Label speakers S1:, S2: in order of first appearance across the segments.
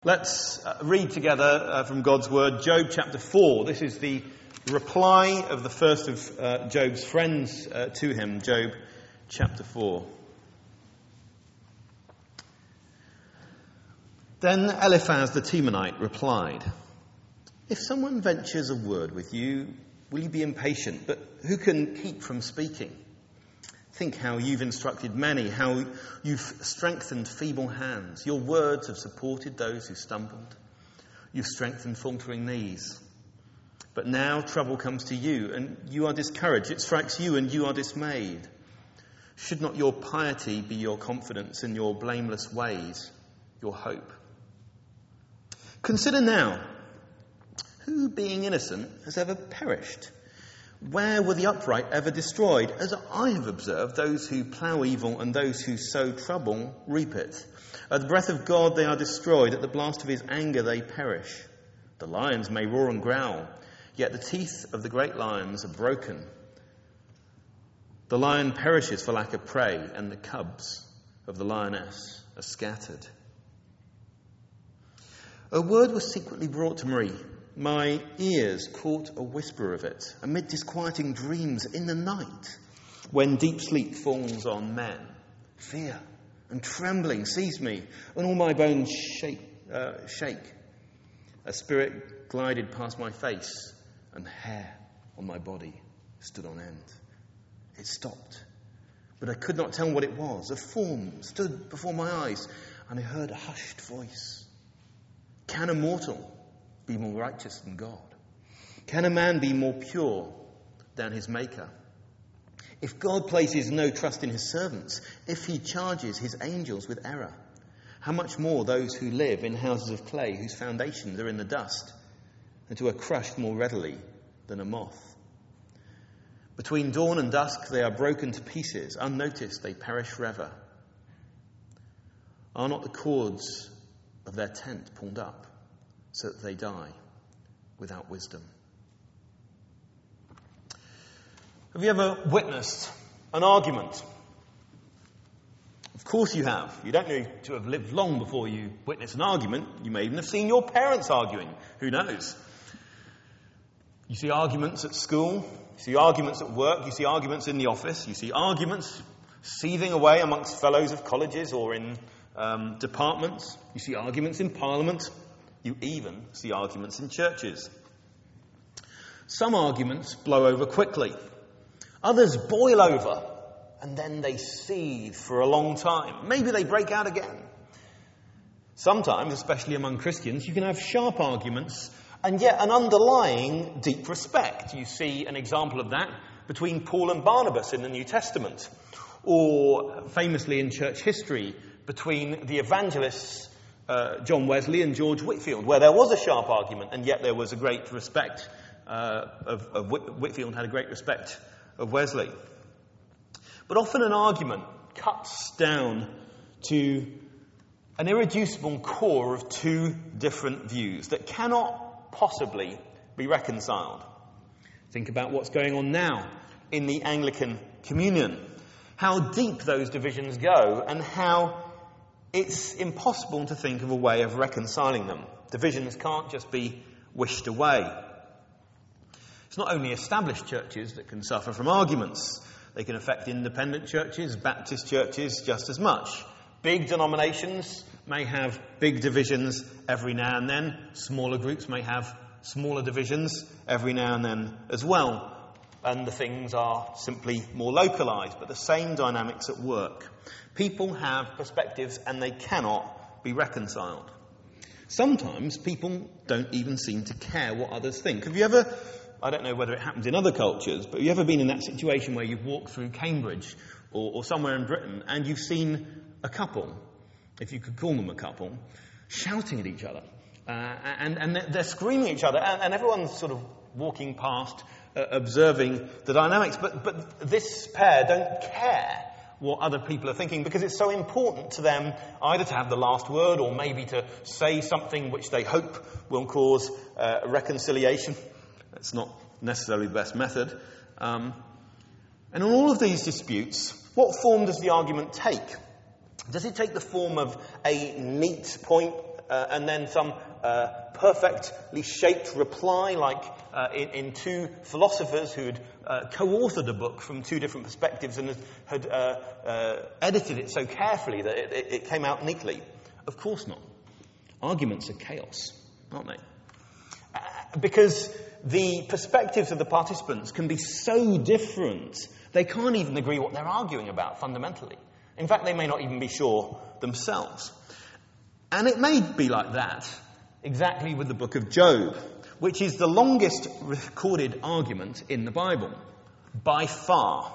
S1: Let's read together from God's Word, Job chapter 4. This is the reply of the first of Job's friends to him, Job chapter 4. Then Eliphaz the Temanite replied, "If someone ventures a word with you, will you be impatient? But who can keep from speaking? Think how you've instructed many, how you've strengthened feeble hands. Your words have supported those who stumbled. You've strengthened faltering knees. But now trouble comes to you, and you are discouraged. It strikes you, and you are dismayed. Should not your piety be your confidence, and your blameless ways your hope? Consider now, who being innocent has ever perished? Where were the upright ever destroyed? As I have observed, those who plough evil and those who sow trouble reap it. At the breath of God they are destroyed. At the blast of his anger they perish. The lions may roar and growl, yet the teeth of the great lions are broken. The lion perishes for lack of prey, and the cubs of the lioness are scattered. A word was secretly brought to me. My ears caught a whisper of it amid disquieting dreams in the night, when deep sleep falls on men. Fear and trembling seized me, and all my bones shake. A spirit glided past my face, and hair on my body stood on end. It stopped, but I could not tell what it was. A form stood before my eyes, and I heard a hushed voice. Can a mortal be more righteous than God? Can a man be more pure than his Maker? If God places no trust in his servants, if he charges his angels with error, how much more those who live in houses of clay, whose foundations are in the dust, and who are crushed more readily than a moth? Between dawn and dusk they are broken to pieces. Unnoticed they perish forever. Are not the cords of their tent pulled up, so that they die without wisdom? Have you ever witnessed an argument? Of course you have. You don't need to have lived long before you witness an argument. You may even have seen your parents arguing. Who knows? You see arguments at school. You see arguments at work. You see arguments in the office. You see arguments seething away amongst fellows of colleges or in departments. You see arguments in Parliament. You even see arguments in churches. Some arguments blow over quickly. Others boil over, and then they seethe for a long time. Maybe they break out again. Sometimes, especially among Christians, you can have sharp arguments and yet an underlying deep respect. You see an example of that between Paul and Barnabas in the New Testament, or famously in church history between the evangelists John Wesley and George Whitefield, where there was a sharp argument, and yet there was a great respect of Whitefield had a great respect of Wesley. But often an argument cuts down to an irreducible core of two different views that cannot possibly be reconciled. Think about what's going on now in the Anglican Communion, how deep those divisions go, and how it's impossible to think of a way of reconciling them. Divisions can't just be wished away. It's not only established churches that can suffer from arguments. They can affect independent churches, Baptist churches just as much. Big denominations may have big divisions every now and then. Smaller groups may have smaller divisions every now and then as well. And the things are simply more localised, but the same dynamics at work. People have perspectives and they cannot be reconciled. Sometimes people don't even seem to care what others think. Have you ever, I don't know whether it happens in other cultures, but have you ever been in that situation where you've walked through Cambridge or somewhere in Britain and you've seen a couple, if you could call them a couple, shouting at each other? And they're screaming at each other, and everyone's sort of walking past, observing the dynamics. But this pair don't care what other people are thinking, because it's so important to them either to have the last word or maybe to say something which they hope will cause reconciliation. That's not necessarily the best method. And in all of these disputes, what form does the argument take? Does it take the form of a neat point and then some perfectly shaped reply, like in two philosophers who had co-authored a book from two different perspectives and had edited it so carefully that it came out neatly. Of course not. Arguments are chaos, aren't they? Because the perspectives of the participants can be so different, they can't even agree what they're arguing about fundamentally. In fact, they may not even be sure themselves. And it may be like that exactly with the book of Job, which is the longest recorded argument in the Bible, by far.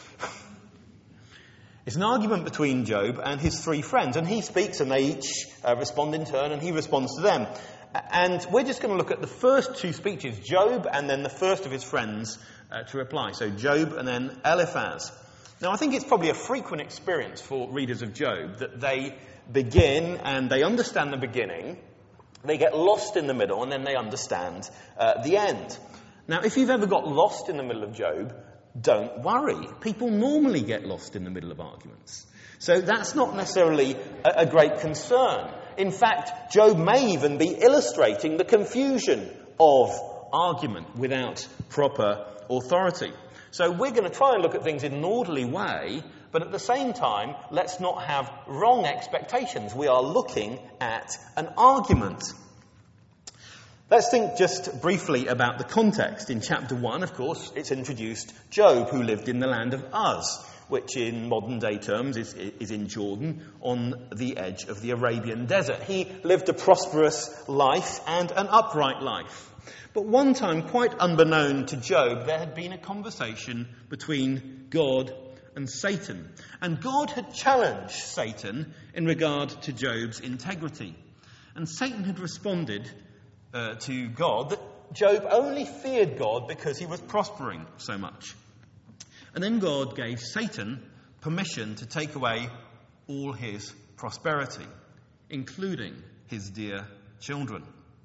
S1: It's an argument between Job and his three friends, and he speaks and they each respond in turn, and he responds to them. And we're just going to look at the first two speeches, Job and then the first of his friends to reply. So Job and then Eliphaz. Now, I think it's probably a frequent experience for readers of Job that they begin and they understand the beginning, they get lost in the middle, and then they understand the end. Now, if you've ever got lost in the middle of Job, don't worry. People normally get lost in the middle of arguments. So that's not necessarily a great concern. In fact, Job may even be illustrating the confusion of argument without proper authority. So we're going to try and look at things in an orderly way, but at the same time, let's not have wrong expectations. We are looking at an argument. Let's think just briefly about the context. In chapter 1, of course, it's introduced Job, who lived in the land of Uz, which in modern day terms is in Jordan, on the edge of the Arabian desert. He lived a prosperous life and an upright life. But one time, quite unbeknown to Job, there had been a conversation between God and Satan. And God had challenged Satan in regard to Job's integrity. And Satan had responded to God that Job only feared God because he was prospering so much. And then God gave Satan permission to take away all his prosperity, including his dear children.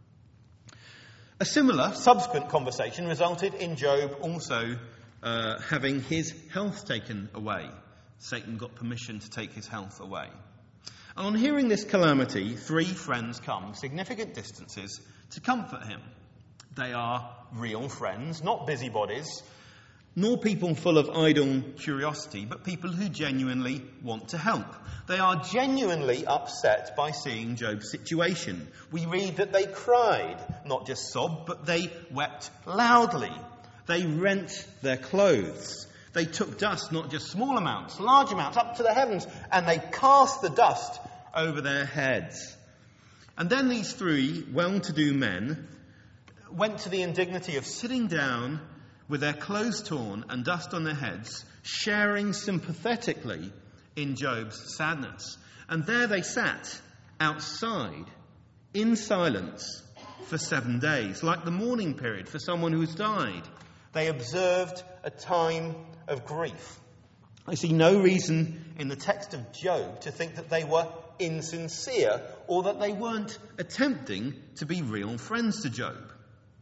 S1: A similar subsequent conversation resulted in Job also having his health taken away. Satan got permission to take his health away. And on hearing this calamity, three friends come significant distances to comfort him. They are real friends, not busybodies, nor people full of idle curiosity, but people who genuinely want to help. They are genuinely upset by seeing Job's situation. We read that they cried, not just sobbed, but they wept loudly. They rent their clothes. They took dust, not just small amounts, large amounts, up to the heavens, and they cast the dust over their heads. And then these three well-to-do men went to the indignity of sitting down with their clothes torn and dust on their heads, sharing sympathetically in Job's sadness. And there they sat outside in silence for 7 days, like the mourning period for someone who's died. They observed a time of grief. I see no reason in the text of Job to think that they were insincere or that they weren't attempting to be real friends to Job.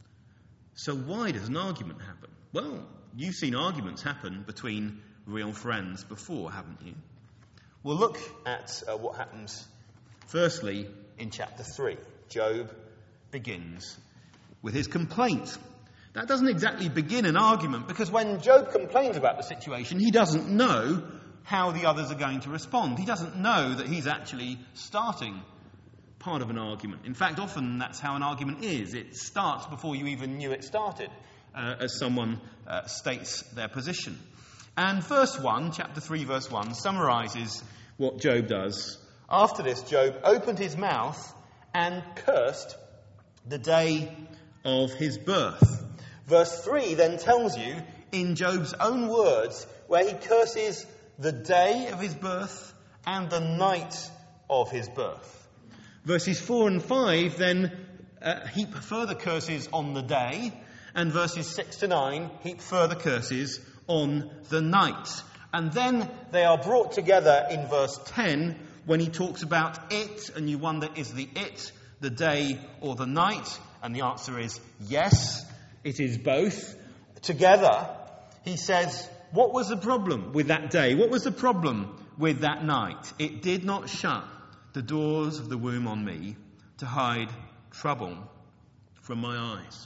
S1: So why does an argument happen? Well, you've seen arguments happen between real friends before, haven't you? We'll look at what happens firstly in chapter 3. Job begins with his complaint. That doesn't exactly begin an argument, because when Job complains about the situation, he doesn't know how the others are going to respond. He doesn't know that he's actually starting part of an argument. In fact, often that's how an argument is. It starts before you even knew it started, as someone states their position. And verse 1, chapter 3, verse 1, summarises what Job does. After this, Job opened his mouth and cursed the day of his birth. Verse 3 then tells you, in Job's own words, where he curses the day of his birth and the night of his birth. Verses 4 and 5 then heap further curses on the day, and verses 6 to 9 heap further curses on the night. And then they are brought together in verse 10 when he talks about it, and you wonder, is the it the day or the night? And the answer is yes, it is both. Together, he says, what was the problem with that day? What was the problem with that night? It did not shut the doors of the womb on me to hide trouble from my eyes.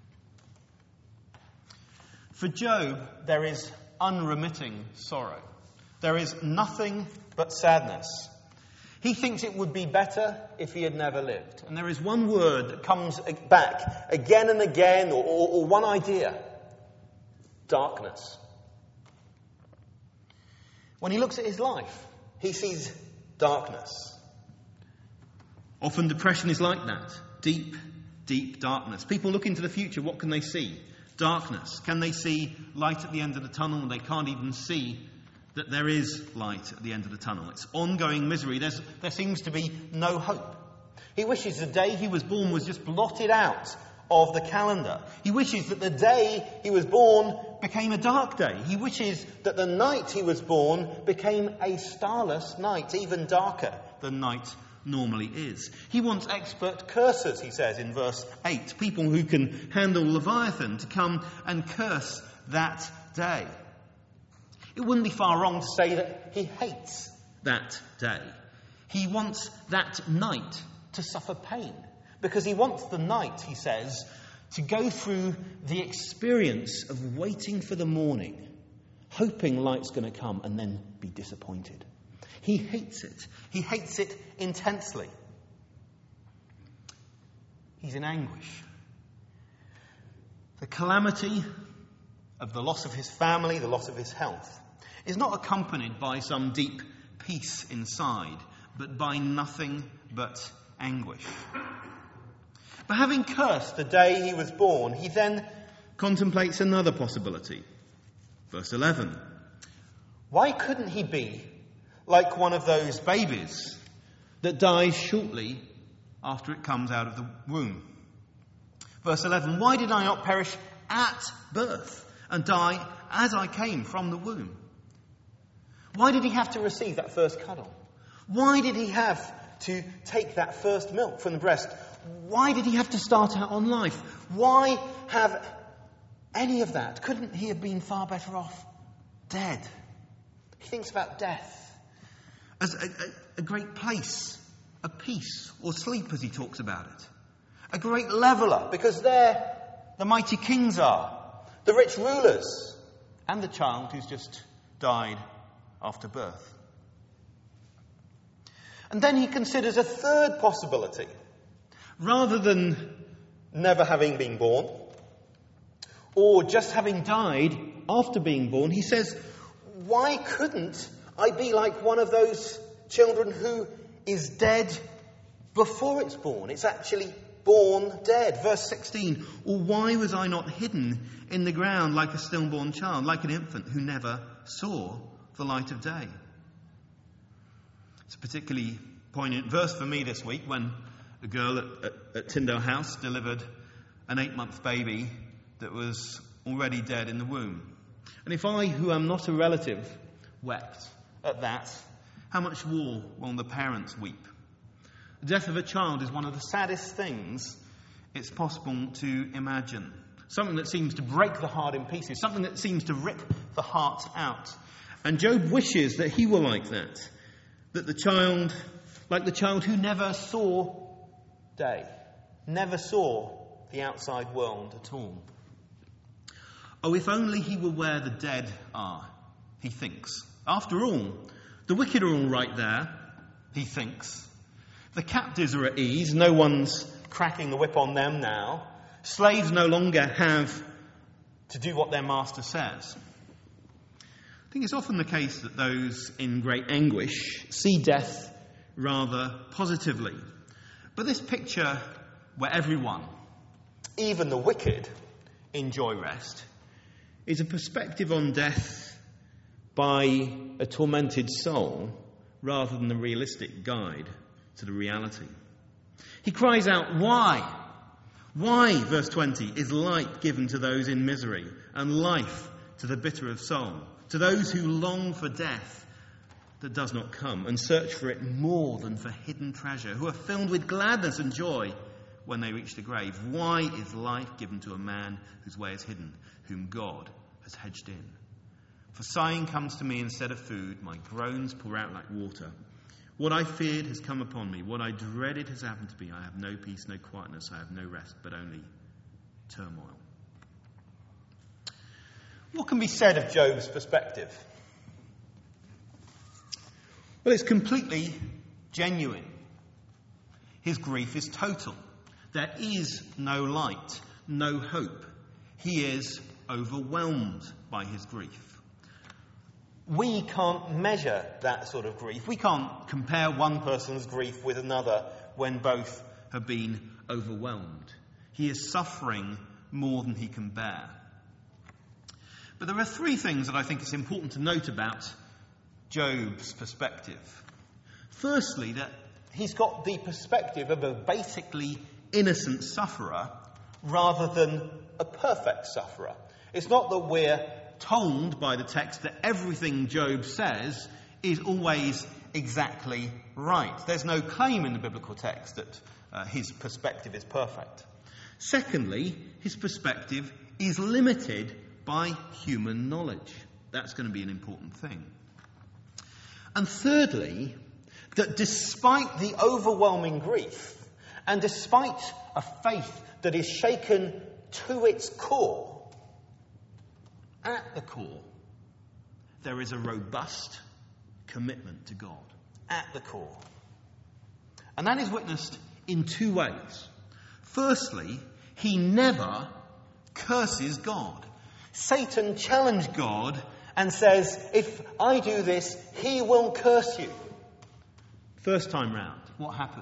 S1: For Job, there is unremitting sorrow. There is nothing but sadness. He thinks it would be better if he had never lived. And there is one word that comes back again and again, or one idea: darkness. When he looks at his life, he sees darkness. Often depression is like that. Deep, deep darkness. People look into the future, what can they see? Darkness. Can they see light at the end of the tunnel? They can't even see that there is light at the end of the tunnel. It's ongoing misery. There seems to be no hope. He wishes the day he was born was just blotted out of the calendar. He wishes that the day he was born became a dark day. He wishes that the night he was born became a starless night, even darker than night normally is. He wants expert cursers, he says in verse 8, people who can handle Leviathan, to come and curse that day. It wouldn't be far wrong to say that he hates that day. He wants that night to suffer pain, because he wants the night, he says, to go through the experience of waiting for the morning, hoping light's going to come, and then be disappointed. He hates it. He hates it intensely. He's in anguish. The calamity of the loss of his family, the loss of his health, is not accompanied by some deep peace inside, but by nothing but anguish. But having cursed the day he was born, he then contemplates another possibility. Verse 11. Why couldn't he be like one of those babies that dies shortly after it comes out of the womb? Verse 11. Why did I not perish at birth and die as I came from the womb? Why did he have to receive that first cuddle? Why did he have to take that first milk from the breast? Why did he have to start out on life? Why have any of that? Couldn't he have been far better off dead? He thinks about death as a great place, a peace, or sleep as he talks about it. A great leveller, because there the mighty kings are, the rich rulers, and the child who's just died after birth. And then he considers a third possibility. Rather than never having been born, or just having died after being born, he says, why couldn't I be like one of those children who is dead before it's born? It's actually born dead. Verse 16, or why was I not hidden in the ground like a stillborn child, like an infant who never saw the light of day? It's a particularly poignant verse for me this week when a girl at Tyndale House delivered an 8-month baby that was already dead in the womb. And if I, who am not a relative, wept at that, how much more will the parents weep? The death of a child is one of the saddest things it's possible to imagine. Something that seems to break the heart in pieces, something that seems to rip the heart out. And Job wishes that he were like that the child, like the child who never saw day, never saw the outside world at all. Oh, if only he were where the dead are, he thinks. After all, the wicked are all right there, he thinks. The captives are at ease, no one's cracking the whip on them now. Slaves no longer have to do what their master says. I think it's often the case that those in great anguish see death rather positively. But this picture where everyone, even the wicked, enjoy rest, is a perspective on death by a tormented soul rather than a realistic guide to the reality. He cries out, why? Why, verse 20, is light given to those in misery and life to the bitter of soul, to those who long for death that does not come and search for it more than for hidden treasure, who are filled with gladness and joy when they reach the grave? Why is life given to a man whose way is hidden, whom God has hedged in? For sighing comes to me instead of food, my groans pour out like water. What I feared has come upon me. What I dreaded has happened to me. I have no peace, no quietness. I have no rest, but only turmoil. What can be said of Job's perspective? Well, it's completely genuine. His grief is total. There is no light, no hope. He is overwhelmed by his grief. We can't measure that sort of grief. We can't compare one person's grief with another when both have been overwhelmed. He is suffering more than he can bear. But there are three things that I think it's important to note about Job's perspective. Firstly, that he's got the perspective of a basically innocent sufferer rather than a perfect sufferer. It's not that we're told by the text that everything Job says is always exactly right. There's no claim in the biblical text that his perspective is perfect. Secondly, his perspective is limited by human knowledge. That's going to be an important thing. And thirdly, that despite the overwhelming grief and despite a faith that is shaken to its core, at the core, there is a robust commitment to God. At the core. And that is witnessed in two ways. Firstly, he never curses God. Satan challenged God and says, if I do this, he will curse you. First time round, what happened?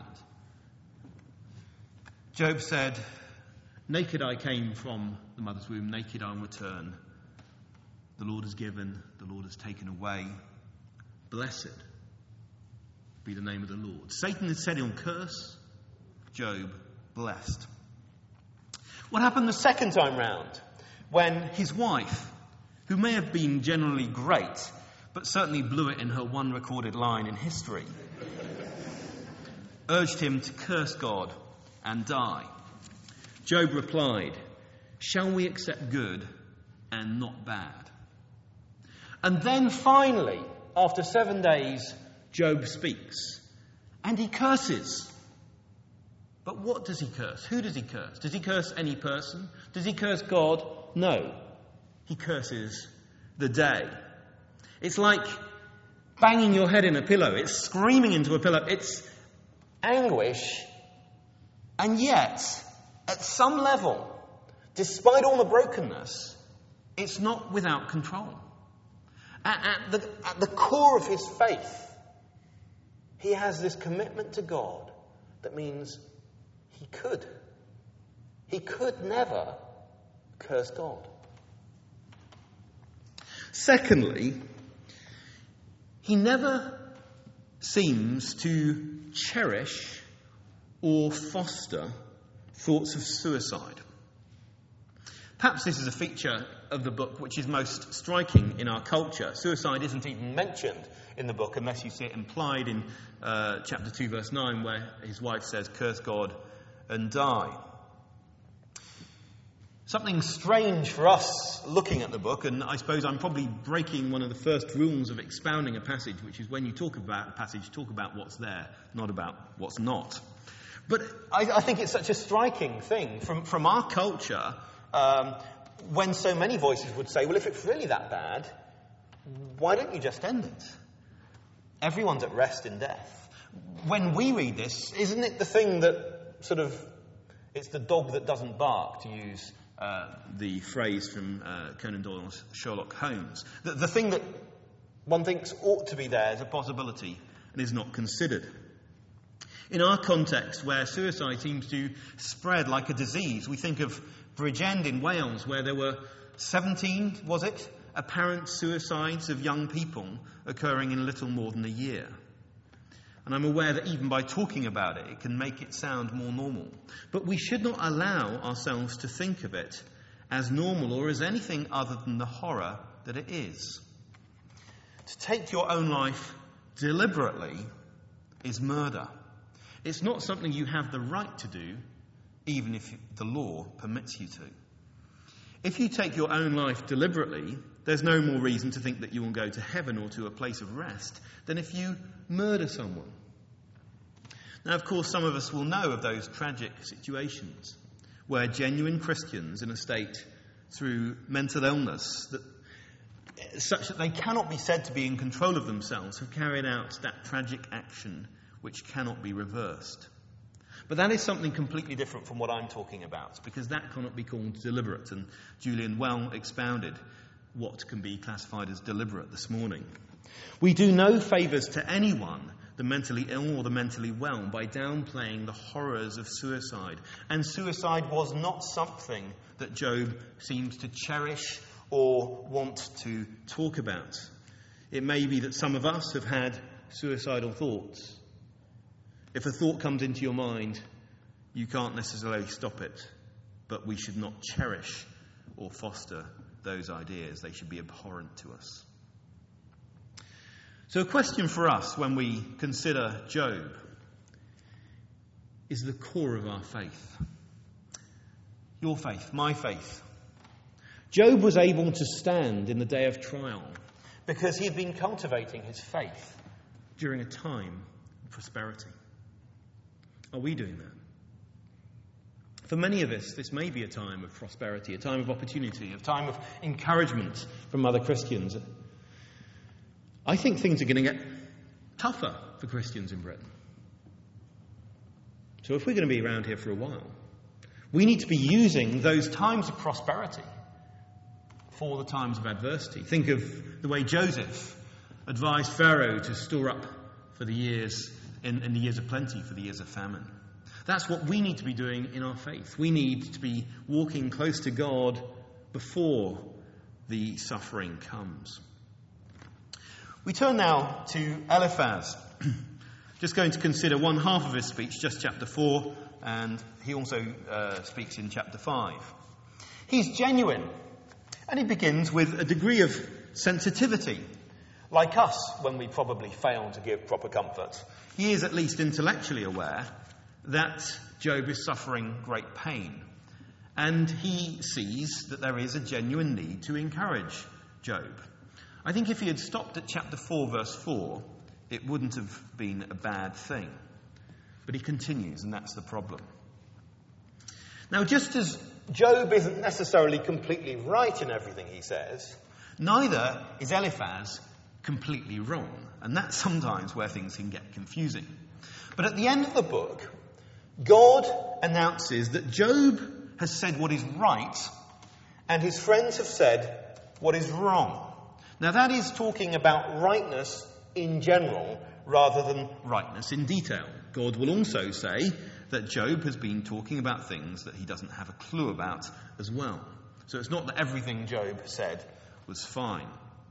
S1: Job said, naked I came from the mother's womb, naked I will return. The Lord has given, the Lord has taken away. Blessed be the name of the Lord. Satan had said he'll curse, Job blessed. What happened the second time round? When his wife, who may have been generally great, but certainly blew it in her one recorded line in history, urged him to curse God and die. Job replied, shall we accept good and not bad? And then finally, after 7 days, Job speaks. And he curses. But what does he curse? Who does he curse? Does he curse any person? Does he curse God? No. He curses the day. It's like banging your head in a pillow. It's screaming into a pillow. It's anguish. And yet, at some level, despite all the brokenness, it's not without control. At the core of his faith, he has this commitment to God that means he could never curse God. Secondly, he never seems to cherish or foster thoughts of suicide. Perhaps this is a feature of the book which is most striking in our culture. Suicide isn't even mentioned in the book unless you see it implied in chapter 2 verse 9 where his wife says, curse God and die. Something strange for us looking at the book, and I suppose I'm probably breaking one of the first rules of expounding a passage, which is when you talk about a passage, talk about what's there, not about what's not. But I think it's such a striking thing from our culture when so many voices would say, well, if it's really that bad, why don't you just end it? Everyone's at rest in death. When we read this, isn't it the thing that sort of, it's the dog that doesn't bark, to use the phrase from Conan Doyle's Sherlock Holmes. The thing that one thinks ought to be there as a possibility and is not considered. In our context, where suicide seems to spread like a disease, we think of Bridgend in Wales, where there were 17, was it, apparent suicides of young people occurring in little more than a year. And I'm aware that even by talking about it, it can make it sound more normal. But we should not allow ourselves to think of it as normal or as anything other than the horror that it is. To take your own life deliberately is murder. It's not something you have the right to do, even if the law permits you to. If you take your own life deliberately, there's no more reason to think that you will go to heaven or to a place of rest than if you murder someone. Now, of course, some of us will know of those tragic situations where genuine Christians in a state through mental illness such that they cannot be said to be in control of themselves have carried out that tragic action which cannot be reversed. But that is something completely different from what I'm talking about, because that cannot be called deliberate, and Julian well expounded what can be classified as deliberate this morning. We do no favours to anyone, the mentally ill or the mentally well, by downplaying the horrors of suicide. And suicide was not something that Job seems to cherish or want to talk about. It may be that some of us have had suicidal thoughts. If a thought comes into your mind, you can't necessarily stop it, but we should not cherish or foster those ideas. They should be abhorrent to us. So a question for us when we consider Job is the core of our faith. Your faith, my faith. Job was able to stand in the day of trial because he had been cultivating his faith during a time of prosperity. Are we doing that? For many of us, this may be a time of prosperity, a time of opportunity, a time of encouragement from other Christians. I think things are going to get tougher for Christians in Britain. So if we're going to be around here for a while, we need to be using those times of prosperity for the times of adversity. Think of the way Joseph advised Pharaoh to store up for the years in the years of plenty, for the years of famine. That's what we need to be doing in our faith. We need to be walking close to God before the suffering comes. We turn now to Eliphaz. Just going to consider one half of his speech, just chapter 4, and he also speaks in chapter 5. He's genuine, and he begins with a degree of sensitivity. Like us, when we probably fail to give proper comfort, he is at least intellectually aware that Job is suffering great pain. And he sees that there is a genuine need to encourage Job. I think if he had stopped at chapter 4, verse 4, it wouldn't have been a bad thing. But he continues, and that's the problem. Now, just as Job isn't necessarily completely right in everything he says, neither is Eliphaz completely wrong. And that's sometimes where things can get confusing. But at the end of the book, God announces that Job has said what is right, and his friends have said what is wrong. Now that is talking about rightness in general, rather than rightness in detail. God will also say that Job has been talking about things that he doesn't have a clue about as well. So it's not that everything Job said was fine.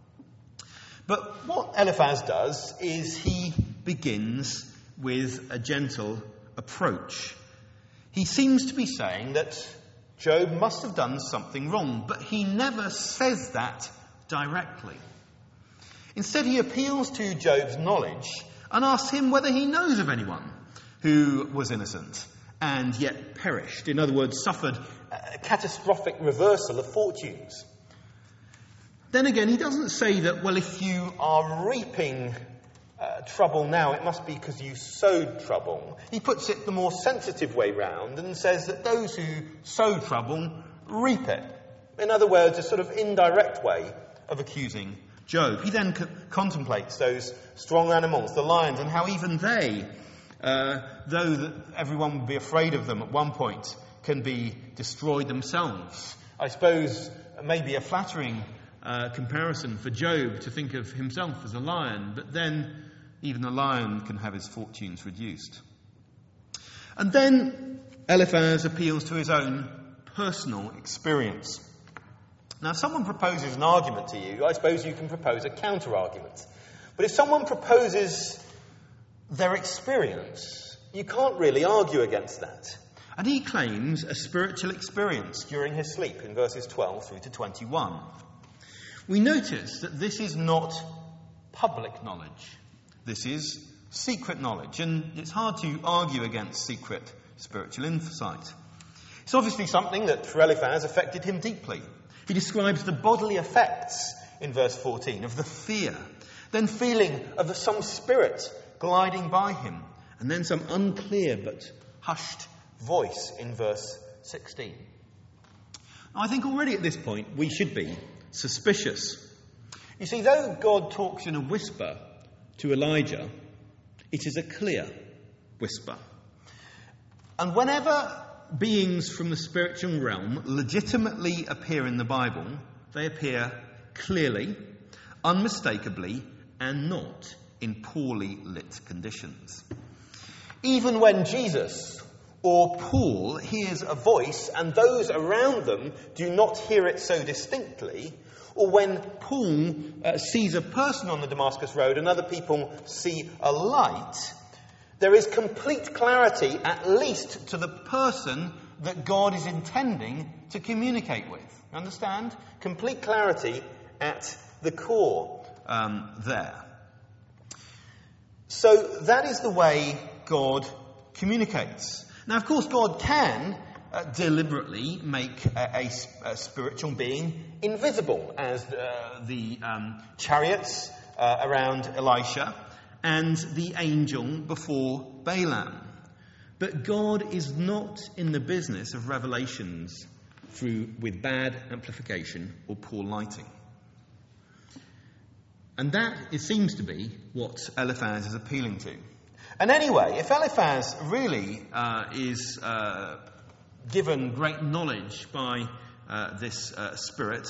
S1: But what Eliphaz does is he begins with a gentle approach. He seems to be saying that Job must have done something wrong, but he never says that directly. Instead, he appeals to Job's knowledge and asks him whether he knows of anyone who was innocent and yet perished. In other words, suffered a catastrophic reversal of fortunes. Then again, he doesn't say that, well, if you are reaping trouble now, it must be because you sowed trouble. He puts it the more sensitive way round and says that those who sow trouble reap it. In other words, a sort of indirect way of accusing Job. He then contemplates those strong animals, the lions, and how even they, though that everyone would be afraid of them at one point, can be destroyed themselves. I suppose maybe a flattering comparison for Job to think of himself as a lion, but then even a lion can have his fortunes reduced. And then Eliphaz appeals to his own personal experience. Now, if someone proposes an argument to you, I suppose you can propose a counter-argument. But if someone proposes their experience, you can't really argue against that. And he claims a spiritual experience during his sleep in verses 12 through to 21. We notice that this is not public knowledge. This is secret knowledge, and it's hard to argue against secret spiritual insight. It's obviously something that for Eliphaz affected him deeply. He describes the bodily effects in verse 14 of the fear, then feeling of some spirit gliding by him, And then some unclear but hushed voice in verse 16. Now, I think already at this point we should be suspicious. You see, though God talks in a whisper to Elijah, it is a clear whisper. And whenever beings from the spiritual realm legitimately appear in the Bible, they appear clearly, unmistakably, and not in poorly lit conditions. Even when Jesus or Paul hears a voice and those around them do not hear it so distinctly, or when Paul sees a person on the Damascus Road and other people see a light, there is complete clarity, at least to the person that God is intending to communicate with. Understand? Complete clarity at the core there. So that is the way God communicates. Now, of course, God can deliberately make a spiritual being invisible, as the chariots around Elisha and the angel before Balaam. But God is not in the business of revelations with bad amplification or poor lighting. And that, it seems to be, what Eliphaz is appealing to. And anyway, if Eliphaz really is given great knowledge by this spirit,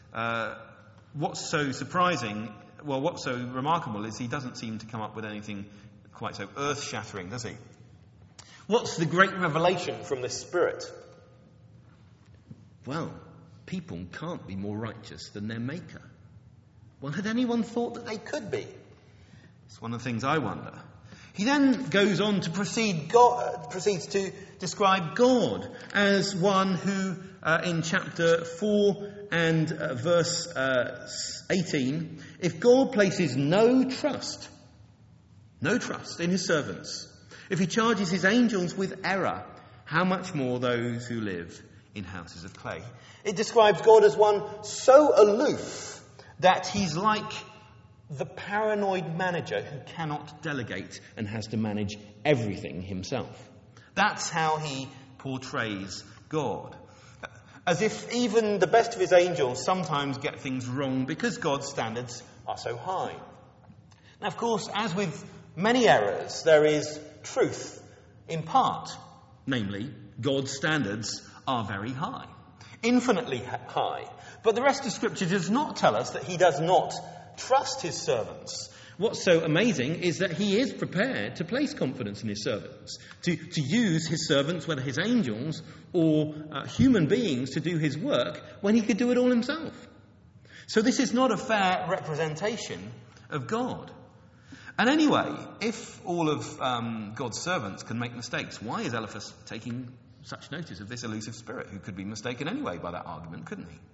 S1: what's so surprising, well, what's so remarkable is he doesn't seem to come up with anything quite so earth-shattering, does he? What's the great revelation from this spirit? Well, people can't be more righteous than their maker. Well, had anyone thought that they could be? It's one of the things I wonder. He then goes on to proceeds to describe God as one who, in chapter 4 and verse 18, if God places no trust in his servants, if he charges his angels with error, how much more those who live in houses of clay? It describes God as one so aloof that he's like the paranoid manager who cannot delegate and has to manage everything himself. That's how he portrays God. As if even the best of his angels sometimes get things wrong because God's standards are so high. Now, of course, as with many errors, there is truth in part. Namely, God's standards are very high. Infinitely high. But the rest of Scripture does not tell us that he does not trust his servants. What's so amazing is that he is prepared to place confidence in his servants, to use his servants, whether his angels or human beings, to do his work when he could do it all himself. So this is not a fair representation of God. And anyway, if all of God's servants can make mistakes, why is Eliphaz taking such notice of this elusive spirit who could be mistaken anyway by that argument, couldn't he?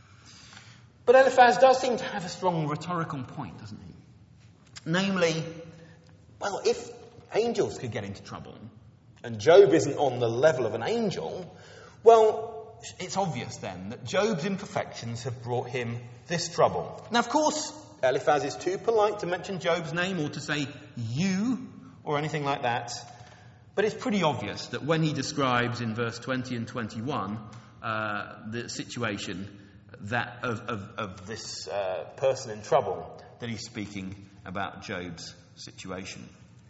S1: But Eliphaz does seem to have a strong rhetorical point, doesn't he? Namely, well, if angels could get into trouble, and Job isn't on the level of an angel, well, it's obvious then that Job's imperfections have brought him this trouble. Now, of course, Eliphaz is too polite to mention Job's name or to say you or anything like that. But it's pretty obvious that when he describes in verse 20 and 21 the situation that of this person in trouble, that he's speaking about Job's situation.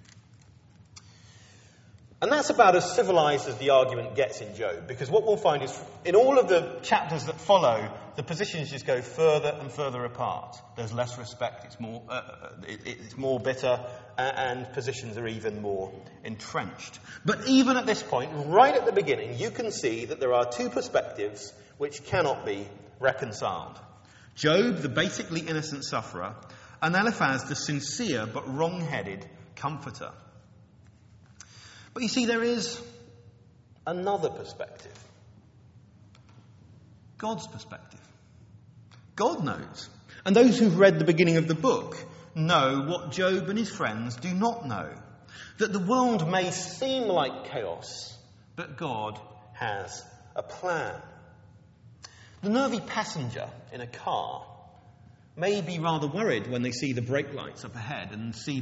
S1: And that's about as civilized as the argument gets in Job, because what we'll find is in all of the chapters that follow, the positions just go further and further apart. There's less respect, it's more bitter, and positions are even more entrenched. But even at this point, right at the beginning, you can see that there are two perspectives which cannot be reconciled. Job, the basically innocent sufferer, and Eliphaz, the sincere but wrong-headed comforter. But you see, there is another perspective. God's perspective. God knows. And those who've read the beginning of the book know what Job and his friends do not know. That the world may seem like chaos, but God has a plan. The nervy passenger in a car may be rather worried when they see the brake lights up ahead and see that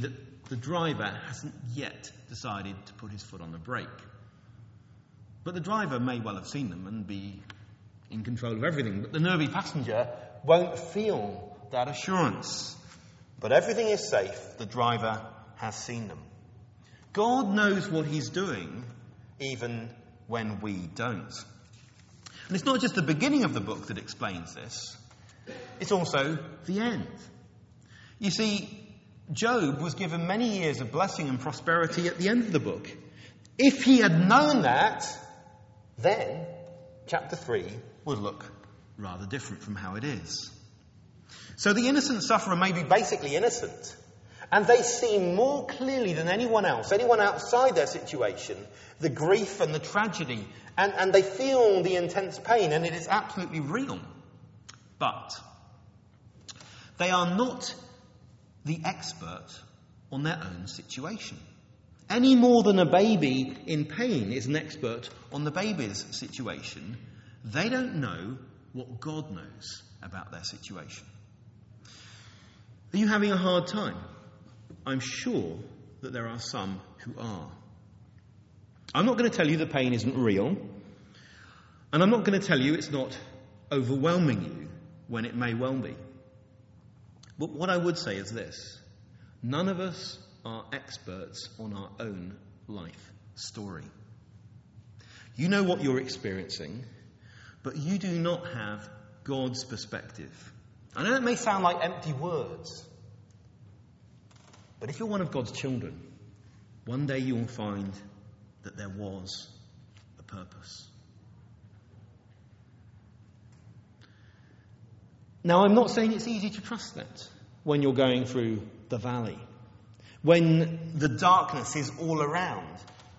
S1: the driver hasn't yet decided to put his foot on the brake. But the driver may well have seen them and be in control of everything, but the nervy passenger won't feel that assurance. But everything is safe. The driver has seen them. God knows what he's doing, even when we don't. And it's not just the beginning of the book that explains this. It's also the end. You see, Job was given many years of blessing and prosperity at the end of the book. If he had known that, then chapter 3 would look rather different from how it is. So the innocent sufferer may be basically innocent, and they see more clearly than anyone else, anyone outside their situation, the grief and the tragedy, and they feel the intense pain, and it is absolutely real. But they are not the expert on their own situation. Any more than a baby in pain is an expert on the baby's situation, they don't know what God knows about their situation. Are you having a hard time? I'm sure that there are some who are. I'm not going to tell you the pain isn't real, and I'm not going to tell you it's not overwhelming you when it may well be. But what I would say is this: none of us are experts on our own life story. You know what you're experiencing, but you do not have God's perspective. I know it may sound like empty words, but if you're one of God's children, one day you will find that there was a purpose. Now, I'm not saying it's easy to trust that when you're going through the valley, when the darkness is all around.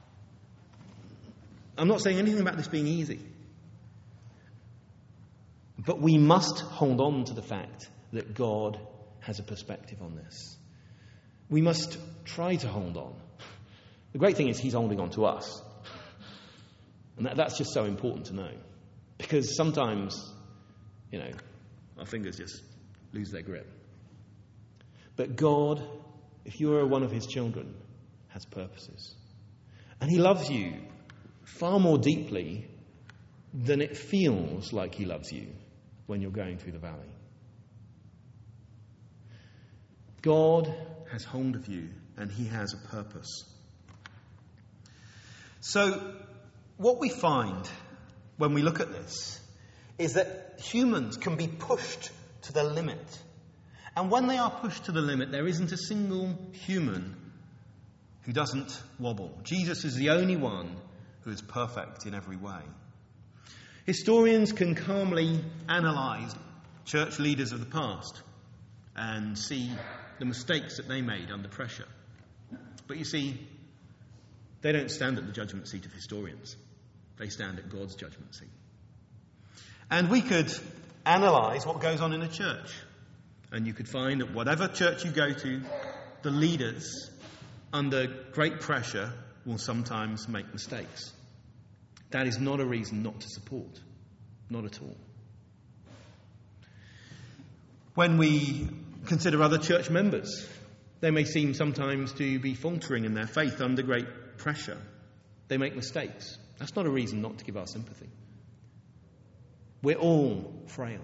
S1: I'm not saying anything about this being easy. But we must hold on to the fact that God has a perspective on this. We must try to hold on. The great thing is he's holding on to us. And that's just so important to know. Because sometimes, our fingers just lose their grip. But God, if you are one of his children, has purposes. And he loves you far more deeply than it feels like he loves you when you're going through the valley. God has hold of you, and he has a purpose. So, what we find when we look at this is that humans can be pushed to the limit. And when they are pushed to the limit, there isn't a single human who doesn't wobble. Jesus is the only one who is perfect in every way. Historians can calmly analyse church leaders of the past and see the mistakes that they made under pressure. But you see, they don't stand at the judgment seat of historians. They stand at God's judgment seat. And we could analyse what goes on in a church. And you could find that whatever church you go to, the leaders, under great pressure, will sometimes make mistakes. That is not a reason not to support. Not at all. When we consider other church members, they may seem sometimes to be faltering in their faith under great pressure. They make mistakes. That's not a reason not to give our sympathy. We're all frail.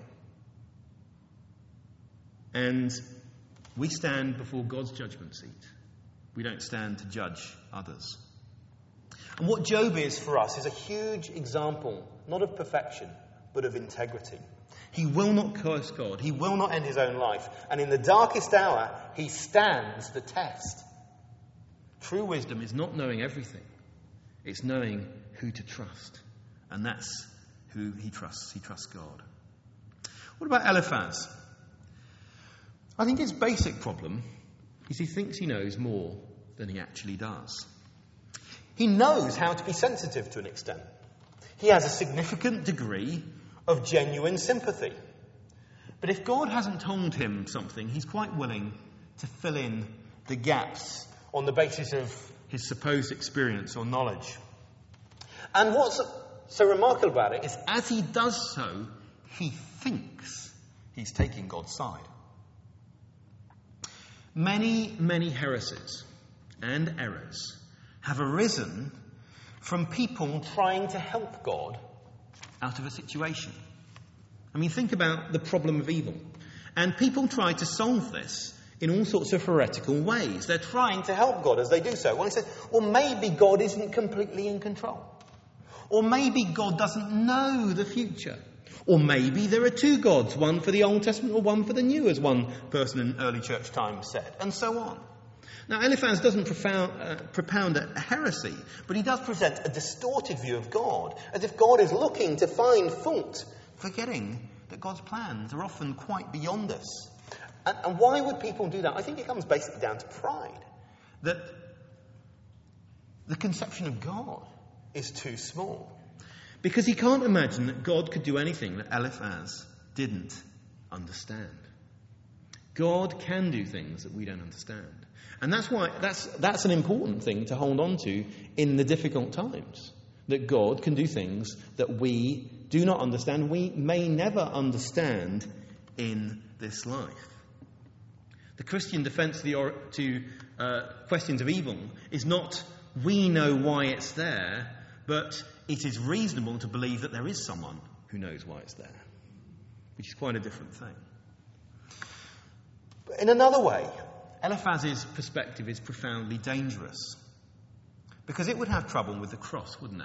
S1: And we stand before God's judgment seat. We don't stand to judge others. And what Job is for us is a huge example, not of perfection, but of integrity. He will not curse God. He will not end his own life. And in the darkest hour, he stands the test. True wisdom is not knowing everything. It's knowing who to trust. And that's who he trusts. He trusts God. What about Eliphaz? I think his basic problem is he thinks he knows more than he actually does. He knows how to be sensitive to an extent. He has a significant degree of genuine sympathy. But if God hasn't told him something, he's quite willing to fill in the gaps on the basis of his supposed experience or knowledge. And what's so remarkable about it is as he does so, he thinks he's taking God's side. Many, many heresies and errors have arisen from people trying to help God out of a situation. I mean, think about the problem of evil. And people try to solve this in all sorts of heretical ways. They're trying to help God as they do so. Well, he says, well, maybe God isn't completely in control. Or maybe God doesn't know the future. Or maybe there are two gods, one for the Old Testament or one for the New, as one person in early church times said, and so on. Now, Eliphaz doesn't propound a heresy, but he does present a distorted view of God, as if God is looking to find fault, forgetting that God's plans are often quite beyond us. And why would people do that? I think it comes basically down to pride. That the conception of God is too small. Because he can't imagine that God could do anything that Eliphaz didn't understand. God can do things that we don't understand. And that's why that's an important thing to hold on to in the difficult times. That God can do things that we do not understand, we may never understand in this life. The Christian defense to questions of evil is not we know why it's there, but it is reasonable to believe that there is someone who knows why it's there, which is quite a different thing. But in another way, Eliphaz's perspective is profoundly dangerous, because it would have trouble with the cross, wouldn't it?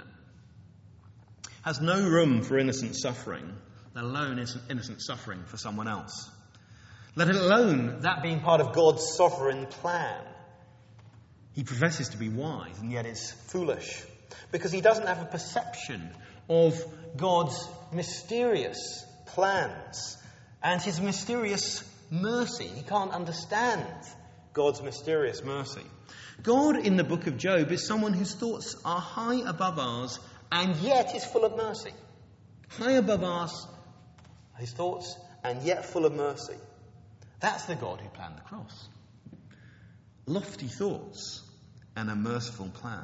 S1: Has no room for innocent suffering, let alone innocent suffering for someone else. Let alone that being part of God's sovereign plan. He professes to be wise and yet is foolish, because he doesn't have a perception of God's mysterious plans and his mysterious mercy. He can't understand God's mysterious mercy. God in the book of Job is someone whose thoughts are high above ours and yet is full of mercy. High above us, his thoughts, and yet full of mercy. That's the God who planned the cross. Lofty thoughts and a merciful plan.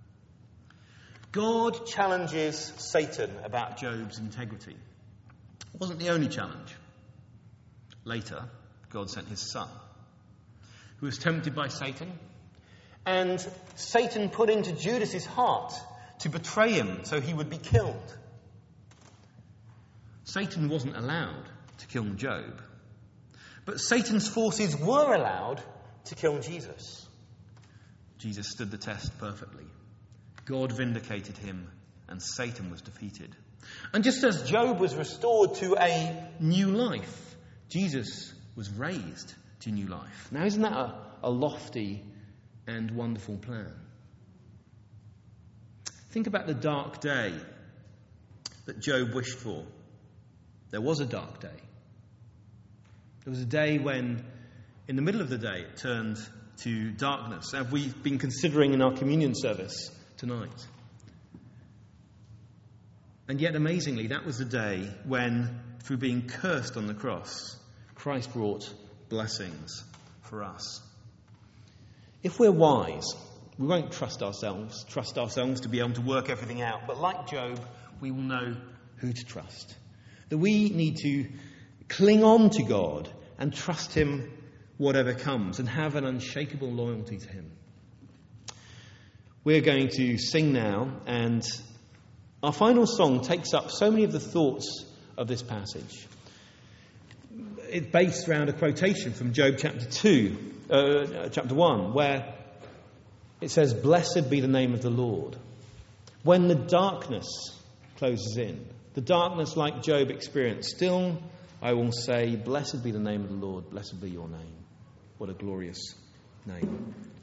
S1: God challenges Satan about Job's integrity. It wasn't the only challenge. Later, God sent his son, who was tempted by Satan, and Satan put into Judas's heart to betray him so he would be killed. Satan wasn't allowed to kill Job, but Satan's forces were allowed to kill Jesus. Jesus stood the test perfectly. God vindicated him, and Satan was defeated. And just as Job was restored to a new life, Jesus was raised to new life. Now, isn't that a lofty and wonderful plan? Think about the dark day that Job wished for. There was a dark day. There was a day when, in the middle of the day, it turned to darkness, as we've been considering in our communion service tonight. And yet, amazingly, that was the day when, through being cursed on the cross, Christ brought blessings for us. If we're wise, we won't trust ourselves to be able to work everything out. But like Job, we will know who to trust. That we need to cling on to God and trust him whatever comes and have an unshakable loyalty to him. We're going to sing now, and our final song takes up so many of the thoughts of this passage. It's based around a quotation from Job chapter 1, where it says, "Blessed be the name of the Lord. When the darkness closes in, the darkness like Job experienced, still I will say, blessed be the name of the Lord, blessed be your name." What a glorious name.